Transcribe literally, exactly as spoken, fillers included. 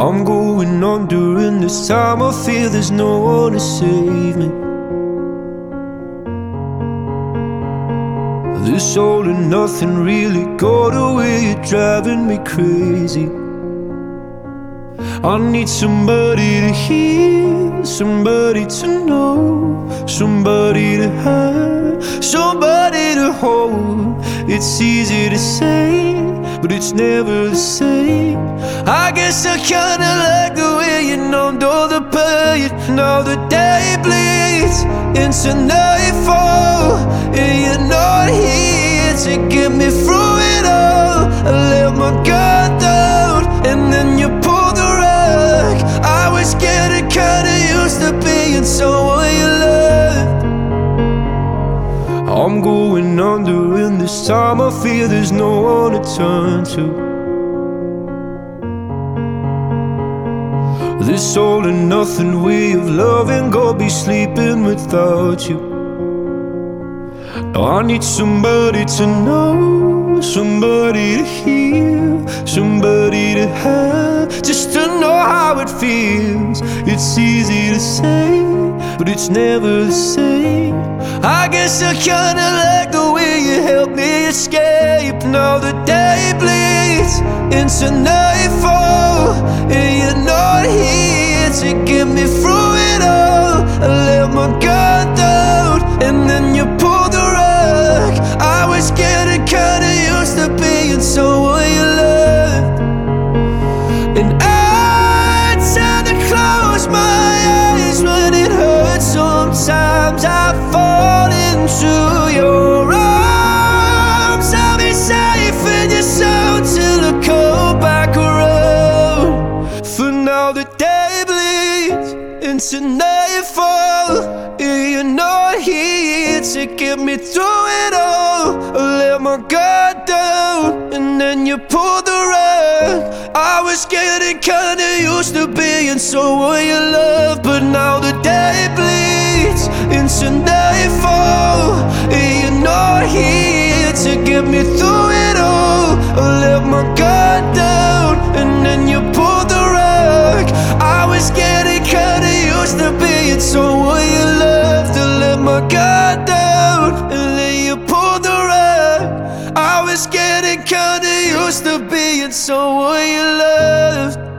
I'm going on during this time. I feel there's no one to save me. This all and nothing really got away. You're driving me crazy. I need somebody to hear, somebody to know, somebody to have, somebody to hold. It's easy to say, but it's never the same. I guess I kinda like the way you numbed all the pain. Now the day bleeds into nightfall, and you're not here to get me through it all. I let my guard down, and then you pulled the rug. I was getting kinda used to being someone you loved. I'm going under in this time. I feel there's no one to turn to. This all and nothing way of loving, go be sleeping without you. Now I need somebody to know, somebody to hear, somebody to have, just to know how it feels. It's easy to say, but it's never the same. I guess I kinda like the way you help me escape. Now the day bleeds into nightfall, and you're not here to get me through it all. I let my guard down, and then you pulled the rug. I was getting kinda used to being someone you loved, and I tend to close my eyes when it hurts. Sometimes I fall into your arms. I'll be safe in your soul till I come back around. For now the day bleeds into nightfall, and you're not here to get me through it all. I let my guard down, and then you pulled the rug. I was getting kinda used to being someone you love, but now the day bleeds into nightfall, and you're not here to get me through it all. I let my guard down, and then you pulled the rug. I was getting kinda used to being someone you loved. I let my guard down, and then you pulled the rug. I was getting kinda used to being someone you loved.